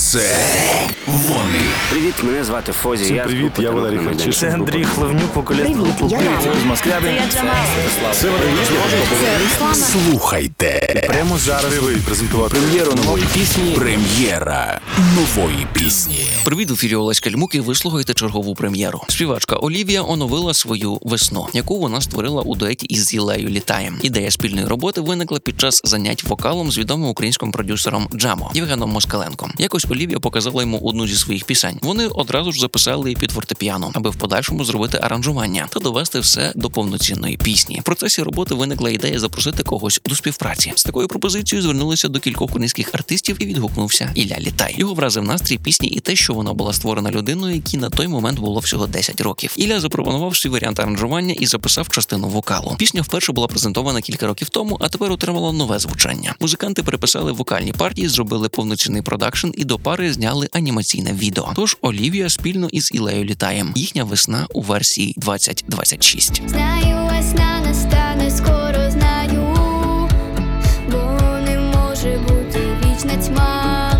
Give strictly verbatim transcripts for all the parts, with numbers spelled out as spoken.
Це вони. Привіт, мене звати Фозі. Всім я привіт, я Валерій Харчишин. Це Андрій Хливнюк, вокаліст групи «Привіт» з Москви. Це я Джамал. Це вони. Слухайте. Прямо зараз ви презентувати прем'єру нової пісні. Прем'єра нової пісні. Привіт, в ефірі Олесь Кальмук, і ви слухаєте чергову прем'єру. Співачка Олівія оновила свою «Весну», яку вона створила у дуеті із Ілею Літаєм. Ідея спільної роботи виникла під час занять вокалом з відомим українським продюсером Джамо Євгеном Москаленком. Якось Олівія показала йому одну зі своїх пісень. Вони одразу ж записали її під фортепіано, аби в подальшому зробити аранжування та довести все до повноцінної пісні. В процесі роботи виникла ідея запросити когось до співпраці. З такою пропозицією звернулися до кількох українських артистів і відгукнувся Ілля Літай. Його вразив настрій пісні і те, що вона була створена людиною, якій на той момент було всього десять років. Ілля запропонував свій варіант аранжування і записав частину вокалу. Пісня вперше була презентована кілька років тому, а тепер отримала нове звучання. Музиканти переписали вокальні партії, зробили повноцінний продакшн і до пари зняли анімаційне відео. Тож Олівія спільно із Ілею Літаєм. Їхня весна у версії двадцять двадцять шість. Знаю, весна настане скоро, знаю, бо не може бути вічна тьма.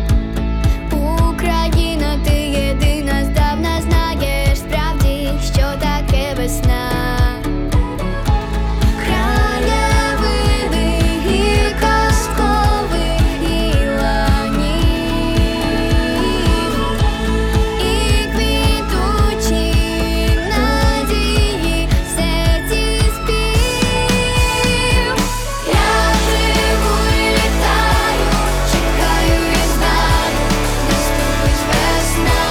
Україна, ти єдина, здавна знаєш справді, що таке весна. Краєвиди і казкових гіланів, і квітучі надії в серці спів. Я живу і літаю, чекаю і знаю, наступить весна.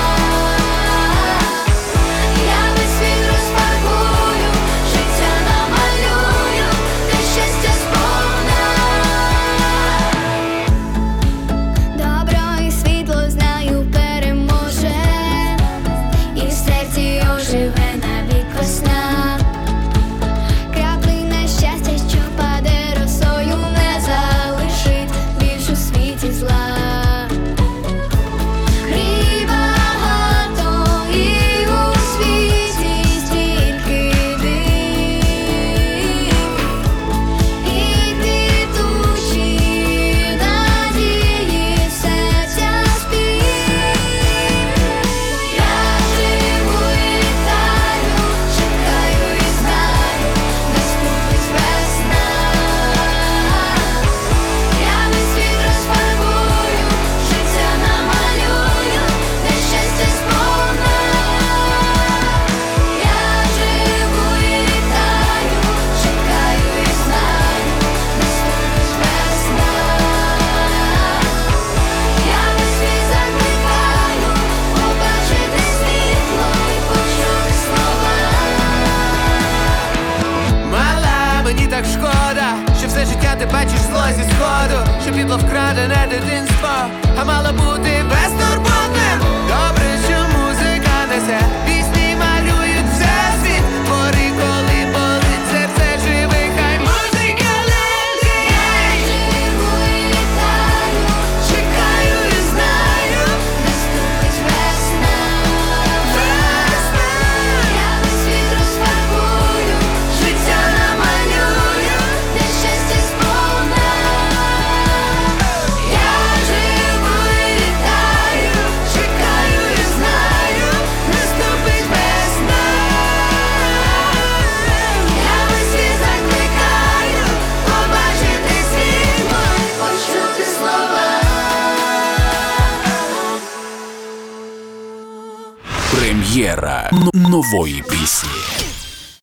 Я весь світ розфарбую, життя намалюю, те щастя сповна. Добро і світло, знаю, переможе, і в серці оживе навік весна. Краплина щастя, що паде росою, не залишить більш у світі зла. Мрій багато і у світі стільки див, і квітучі надії в серця спів. Я живу і літаю, чекаю і знаю, наступить весна. Я весь світ розфарбую, життя намалюю, те щастя сповна. Я живу і літаю, чекаю і знаю, наступить весна. Я весь світ закликаю, побачити світло і почути слова. Мала, мені так шкода, що все життя ти бачиш зло зі сходу, що підло вкрадене дитинство, а мало бути безтурботним. Добре, що музика несе, пісні малюють всесвіт, твори, коли болить серце живе, хай музика леліє. Живу і літаю, чекаю і знаю, наступить весна. Весна. Я весь світ розфарбую, життя намалюю, те щастя сповна. Я живу і літаю, чекаю і знаю, наступить весна. Я весь світ закликаю, побачити світло і почути слова. Прем'єра н- нової пісні.